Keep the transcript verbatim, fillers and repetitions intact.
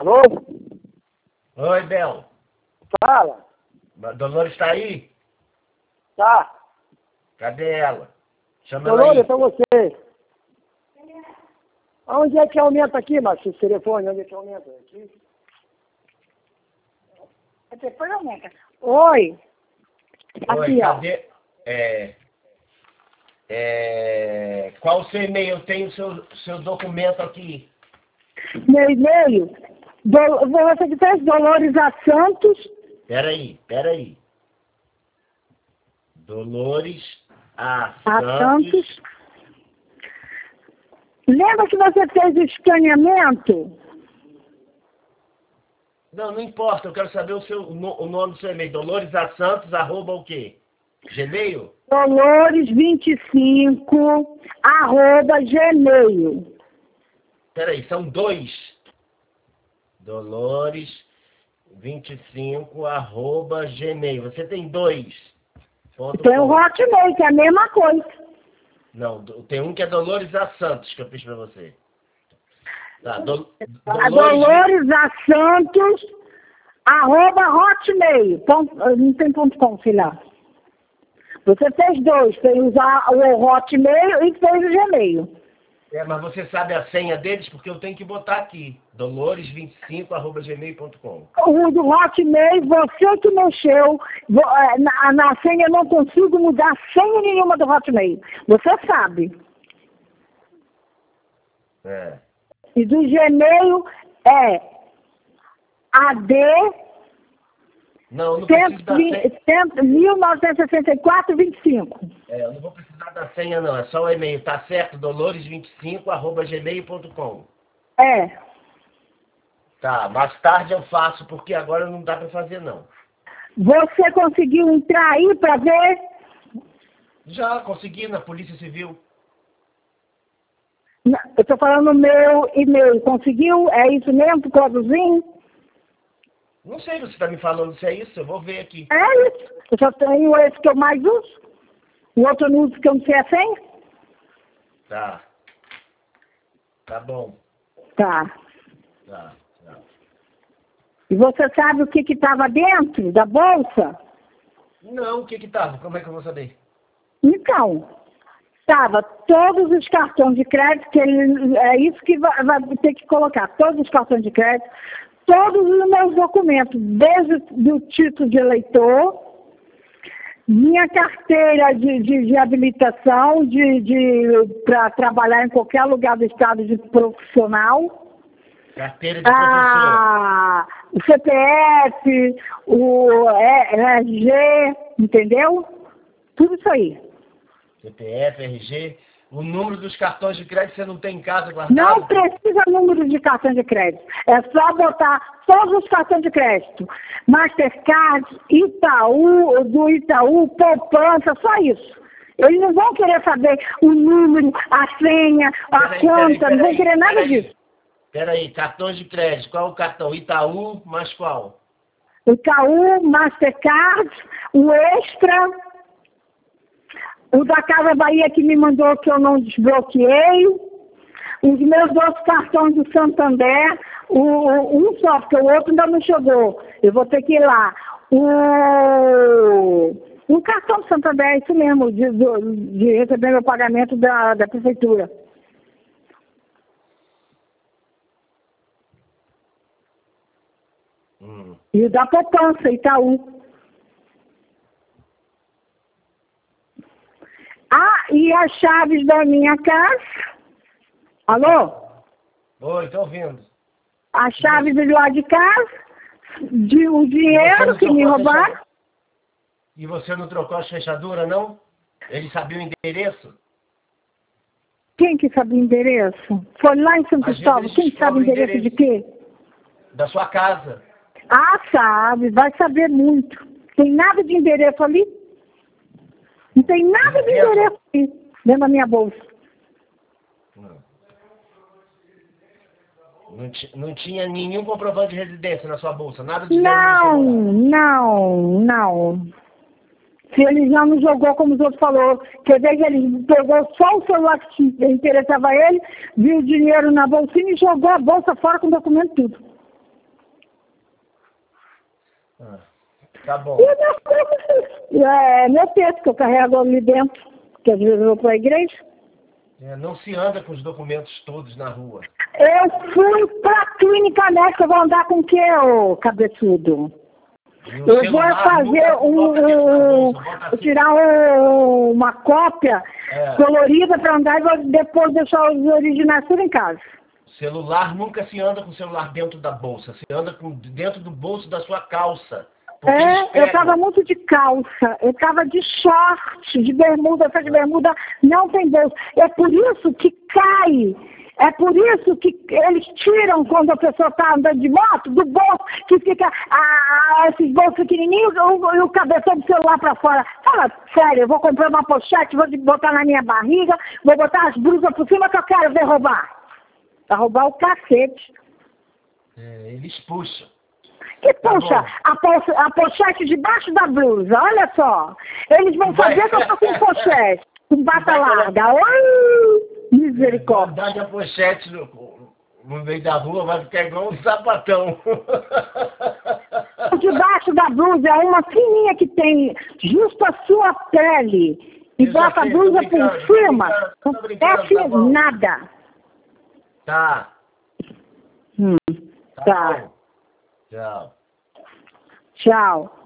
Alô? Oi, Bel. Fala. A Dolores está aí? Tá. Cadê ela? Chama Dolores, ela é pra você. Onde é que aumenta aqui, Márcio? Esse telefone, onde é que aumenta? Aqui? O telefone aumenta. Oi. aí. Aqui, Oi, ó. cadê? É, é, qual o seu e-mail? Eu tenho o seu, seu documento aqui. Meu e-mail. Do, você que fez Dolores a Santos. Peraí, peraí. Dolores A. A Santos. Santos. Lembra que você fez o escaneamento? Não, não importa. Eu quero saber o, seu, o no- o nome do seu e-mail. Dolores A. Santos, arroba o quê? Gmail? Dolores vinte e cinco, arroba gmail. Peraí, são dois. Dolores vinte e cinco, arroba gmail. Você tem dois. Ponto Tem o com. Hotmail, que é a mesma coisa. Não, do- tem um que é Dolores A. Santos, que eu fiz pra você. Tá, do, A Dolores... Dolores a Santos, arroba hotmail. Ponto, não tem ponto com, filha. Você fez dois, tem usar o hotmail e fez o gmail. É, mas você sabe a senha deles? Porque eu tenho que botar aqui. Dolores vinte e cinco, arroba gmail ponto com. O do hotmail, você que mexeu, vo- eh, na, na senha eu não consigo mudar senha nenhuma do hotmail. Você sabe. É. E do Gmail é A D Não, eu não preciso da senha. mil novecentos e sessenta e quatro, vinte e cinco. É, eu não vou precisar da senha, não. É só o e-mail. Tá certo? Dolores vinte e cinco, arroba gmail ponto com. É. Tá, mais tarde eu faço, porque agora não dá pra fazer, não. Você conseguiu entrar aí para ver? Já consegui na Polícia Civil. Não, eu estou falando no meu e-mail. Conseguiu? É isso mesmo? Produzindo? Não sei se você está me falando se é isso, eu vou ver aqui. É isso. Eu só tenho esse que eu mais uso. O outro eu não uso que eu não sei a senha. Tá. Tá bom. Tá. Tá, tá. E você sabe o que que estava dentro da bolsa? Não, o que que tava? Como é que eu vou saber? Então, estava todos os cartões de crédito, que ele, é isso que vai, vai ter que colocar, todos os cartões de crédito, todos os meus documentos, desde o título de eleitor, minha carteira de, de, de habilitação de, de, para trabalhar em qualquer lugar do estado de profissional, Carteira de professor. ah, o C P F, o R G, entendeu? Tudo isso aí. C P F, R G. O número dos cartões de crédito você não tem em casa guardado? Não precisa número de cartão de crédito. É só botar todos os cartões de crédito. Mastercard, Itaú, do Itaú, poupança, só isso. Eles não vão querer saber o número, a senha, a Peraí, conta, peraí, não vão peraí, querer nada peraí. disso. Peraí, cartões de crédito. Qual o cartão? Itaú, mais qual? Itaú, Mastercard, o Extra, o da Casa Bahia que me mandou que eu não desbloqueei, os meus outros cartões do Santander, o, o- um só, porque o outro ainda não chegou. Eu vou ter que ir lá. O, um cartão do Santander, é isso mesmo, de, do- de receber meu pagamento da, da prefeitura. Hum. E o da poupança, Itaú. Ah, e as chaves da minha casa. Alô? Oi, tô ouvindo. As chaves do lado de casa, de, o Você dinheiro não que me trocou a roubaram. fechadura? E você não trocou as fechaduras, não? Ele sabia o endereço? Quem que sabe o endereço? Foi lá em São Às vezes Cristóvão. eles Quem sabe o descobrem o endereço de endereço. quê? Da sua casa. Ah, sabe, vai saber muito. Tem nada de endereço ali? Não tem nada de Eles pensam- endereço ali, dentro da minha bolsa. Não. Não, ti- não tinha nenhum comprovante de residência na sua bolsa, nada de Não, não, não. Se ele já não jogou como os outros falou, quer dizer que ele pegou só o celular que interessava a ele, viu o dinheiro na bolsinha e jogou a bolsa fora com o documento tudo. Ah, tá bom. E minhas coisas, é, meu texto que eu carrego ali dentro, que às vezes eu vou para a igreja. É, não se anda com os documentos todos na rua. Eu fui para a clínica médica, eu vou andar com o quê, ô cabeçudo? E o Eu vou celular fazer nunca um, coloca dentro da um- bolsa, bota assim. tirar um- uma cópia É. colorida para andar e vou depois deixar os originais tudo em casa. Celular nunca se anda com o celular dentro da bolsa, se anda com, dentro do bolso da sua calça. Porque eles É, eu pegam. estava muito de calça, eu estava de short, de bermuda, essa de bermuda não tem bolsa. É por isso que cai, é por isso que eles tiram quando a pessoa está andando de moto, do bolso, que fica ah, esses bolsos pequenininhos e o, o cabeção do celular para fora. Fala, sério, eu vou comprar uma pochete, vou botar na minha barriga, vou botar as blusas por cima que eu quero ver roubar. Pra roubar o cacete. É, eles puxam. E Tá puxa, bom. a, po a pochete debaixo da blusa, olha só. Eles vão Vai. fazer que eu tô com pochete, com bata Vai larga. Oi, misericórdia. Andar de a pochete no, no meio da rua vai ficar igual um sapatão. Debaixo da blusa é uma fininha que tem justo a sua pele. E Eu já bota a sei, blusa tô brincando, por tô cima. brincando, tô Não brincando, desce tá bom. nada. Tá. Hum, Tá. tá. Bom. Tchau. Tchau.